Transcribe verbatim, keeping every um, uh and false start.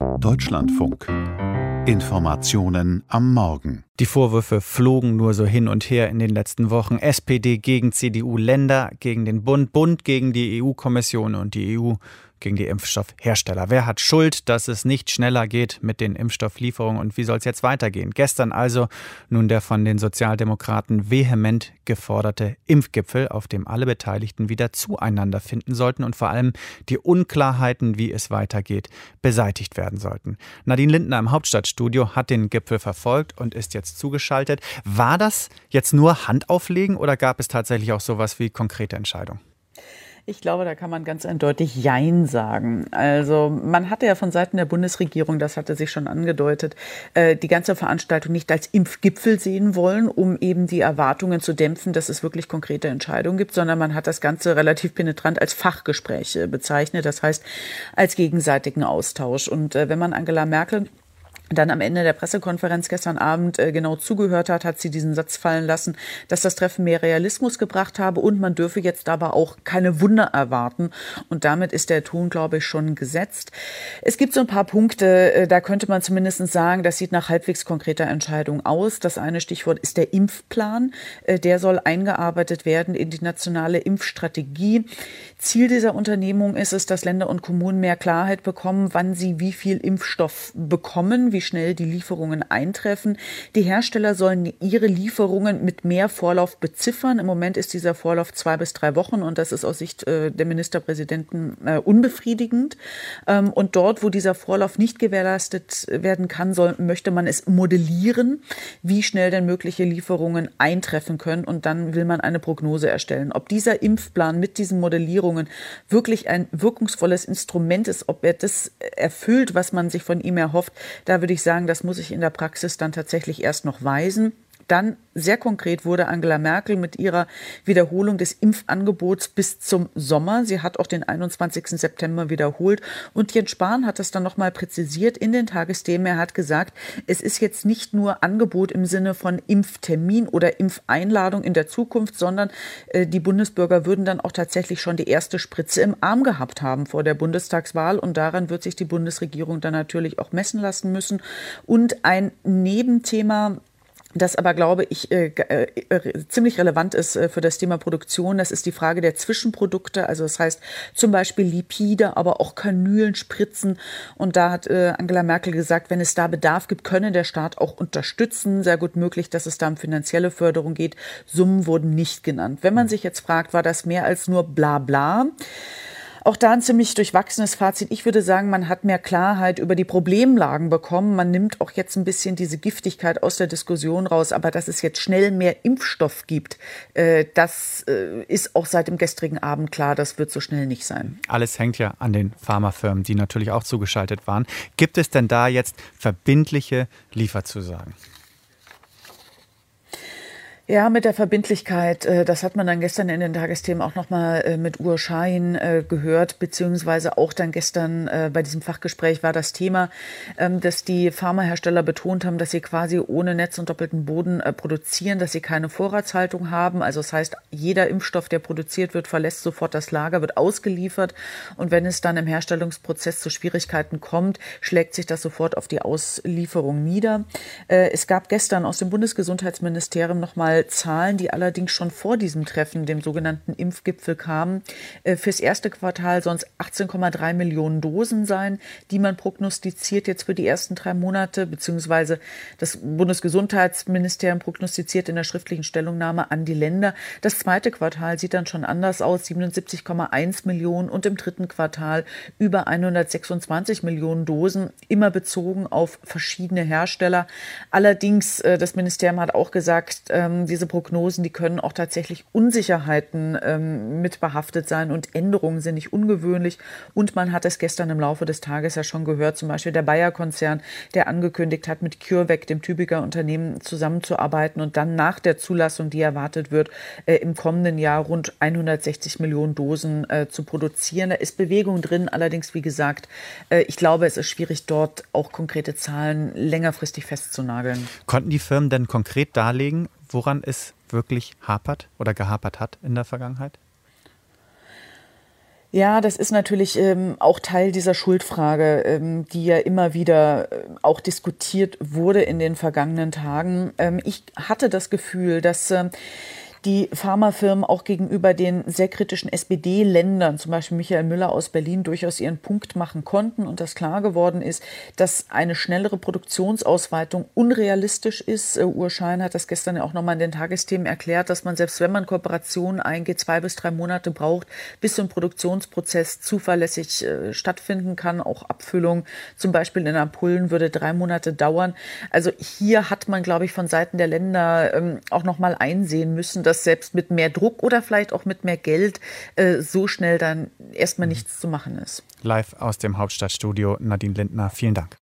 Deutschlandfunk. Informationen am Morgen. Die Vorwürfe flogen nur so hin und her in den letzten Wochen. S P D gegen C D U, Länder gegen den Bund, Bund gegen die E U-Kommission und die E U gegen die Impfstoffhersteller. Wer hat Schuld, dass es nicht schneller geht mit den Impfstofflieferungen und wie soll es jetzt weitergehen? Gestern also nun der von den Sozialdemokraten vehement geforderte Impfgipfel, auf dem alle Beteiligten wieder zueinander finden sollten und vor allem die Unklarheiten, wie es weitergeht, beseitigt werden sollten. Nadine Lindner im Hauptstadtstudio hat den Gipfel verfolgt und ist jetzt zugeschaltet. War das jetzt nur Handauflegen oder gab es tatsächlich auch sowas wie konkrete Entscheidungen? Ich glaube, da kann man ganz eindeutig Jein sagen. Also man hatte ja von Seiten der Bundesregierung, das hatte sich schon angedeutet, die ganze Veranstaltung nicht als Impfgipfel sehen wollen, um eben die Erwartungen zu dämpfen, dass es wirklich konkrete Entscheidungen gibt, sondern man hat das Ganze relativ penetrant als Fachgespräch bezeichnet, das heißt als gegenseitigen Austausch. Und wenn man Angela Merkel dann am Ende der Pressekonferenz gestern Abend äh, genau zugehört hat, hat sie diesen Satz fallen lassen, dass das Treffen mehr Realismus gebracht habe und man dürfe jetzt aber auch keine Wunder erwarten. Und damit ist der Ton, glaube ich, schon gesetzt. Es gibt so ein paar Punkte, äh, da könnte man zumindest sagen, das sieht nach halbwegs konkreter Entscheidung aus. Das eine Stichwort ist der Impfplan. Äh, der soll eingearbeitet werden in die nationale Impfstrategie. Ziel dieser Unternehmung ist es, dass Länder und Kommunen mehr Klarheit bekommen, wann sie wie viel Impfstoff bekommen, wie schnell die Lieferungen eintreffen. Die Hersteller sollen ihre Lieferungen mit mehr Vorlauf beziffern. Im Moment ist dieser Vorlauf zwei bis drei Wochen und das ist aus Sicht äh, der Ministerpräsidenten äh, unbefriedigend. Ähm, und dort, wo dieser Vorlauf nicht gewährleistet werden kann, soll, möchte man es modellieren, wie schnell denn mögliche Lieferungen eintreffen können. Und dann will man eine Prognose erstellen. Ob dieser Impfplan mit diesen Modellierungen wirklich ein wirkungsvolles Instrument ist, ob er das erfüllt, was man sich von ihm erhofft, da würde ich sagen, das muss ich in der Praxis dann tatsächlich erst noch weisen. Dann sehr konkret wurde Angela Merkel mit ihrer Wiederholung des Impfangebots bis zum Sommer. Sie hat auch den einundzwanzigsten September wiederholt. Und Jens Spahn hat das dann nochmal präzisiert in den Tagesthemen. Er hat gesagt, es ist jetzt nicht nur Angebot im Sinne von Impftermin oder Impfeinladung in der Zukunft, sondern äh, die Bundesbürger würden dann auch tatsächlich schon die erste Spritze im Arm gehabt haben vor der Bundestagswahl. Und daran wird sich die Bundesregierung dann natürlich auch messen lassen müssen. Und ein Nebenthema, das aber, glaube ich, äh, äh, ziemlich relevant ist äh, für das Thema Produktion. Das ist die Frage der Zwischenprodukte. Also das heißt zum Beispiel Lipide, aber auch Kanülen, Spritzen. Und da hat äh, Angela Merkel gesagt, wenn es da Bedarf gibt, könne der Staat auch unterstützen. Sehr gut möglich, dass es da um finanzielle Förderung geht. Summen wurden nicht genannt. Wenn man sich jetzt fragt, war das mehr als nur Blabla? Auch da ein ziemlich durchwachsenes Fazit. Ich würde sagen, man hat mehr Klarheit über die Problemlagen bekommen. Man nimmt auch jetzt ein bisschen diese Giftigkeit aus der Diskussion raus. Aber dass es jetzt schnell mehr Impfstoff gibt, äh, das äh, ist auch seit dem gestrigen Abend klar. Das wird so schnell nicht sein. Alles hängt ja an den Pharmafirmen, die natürlich auch zugeschaltet waren. Gibt es denn da jetzt verbindliche Lieferzusagen? Ja, mit der Verbindlichkeit, das hat man dann gestern in den Tagesthemen auch nochmal mit Uğur Şahin gehört, beziehungsweise auch dann gestern bei diesem Fachgespräch war das Thema, dass die Pharmahersteller betont haben, dass sie quasi ohne Netz und doppelten Boden produzieren, dass sie keine Vorratshaltung haben. Also das heißt, jeder Impfstoff, der produziert wird, verlässt sofort das Lager, wird ausgeliefert. Und wenn es dann im Herstellungsprozess zu Schwierigkeiten kommt, schlägt sich das sofort auf die Auslieferung nieder. Es gab gestern aus dem Bundesgesundheitsministerium nochmal Zahlen, die allerdings schon vor diesem Treffen, dem sogenannten Impfgipfel, kamen. Fürs erste Quartal sollen es achtzehn Komma drei Millionen Dosen sein, die man prognostiziert jetzt für die ersten drei Monate, beziehungsweise das Bundesgesundheitsministerium prognostiziert in der schriftlichen Stellungnahme an die Länder. Das zweite Quartal sieht dann schon anders aus, siebenundsiebzig Komma eins Millionen und im dritten Quartal über hundertsechsundzwanzig Millionen Dosen, immer bezogen auf verschiedene Hersteller. Allerdings, das Ministerium hat auch gesagt, diese Prognosen, die können auch tatsächlich Unsicherheiten ähm, mit behaftet sein und Änderungen sind nicht ungewöhnlich. Und man hat es gestern im Laufe des Tages ja schon gehört, zum Beispiel der Bayer-Konzern, der angekündigt hat, mit CureVac, dem Tübinger Unternehmen, zusammenzuarbeiten und dann nach der Zulassung, die erwartet wird, äh, im kommenden Jahr rund hundertsechzig Millionen Dosen äh, zu produzieren. Da ist Bewegung drin, allerdings, wie gesagt, äh, ich glaube, es ist schwierig, dort auch konkrete Zahlen längerfristig festzunageln. Konnten die Firmen denn konkret darlegen, woran es wirklich hapert oder gehapert hat in der Vergangenheit? Ja, das ist natürlich ähm, auch Teil dieser Schuldfrage, ähm, die ja immer wieder äh, auch diskutiert wurde in den vergangenen Tagen. Ähm, ich hatte das Gefühl, dass äh, die Pharmafirmen auch gegenüber den sehr kritischen S P D-Ländern, zum Beispiel Michael Müller aus Berlin, durchaus ihren Punkt machen konnten und dass klar geworden ist, dass eine schnellere Produktionsausweitung unrealistisch ist. Uh, Urs Schein hat das gestern ja auch nochmal in den Tagesthemen erklärt, dass man selbst wenn man Kooperationen eingeht, zwei bis drei Monate braucht, bis so ein Produktionsprozess zuverlässig äh, stattfinden kann. Auch Abfüllung zum Beispiel in Ampullen würde drei Monate dauern. Also hier hat man, glaube ich, von Seiten der Länder ähm, auch nochmal einsehen müssen, dass dass selbst mit mehr Druck oder vielleicht auch mit mehr Geld äh, so schnell dann erstmal nichts zu machen ist. Live aus dem Hauptstadtstudio, Nadine Lindner, vielen Dank.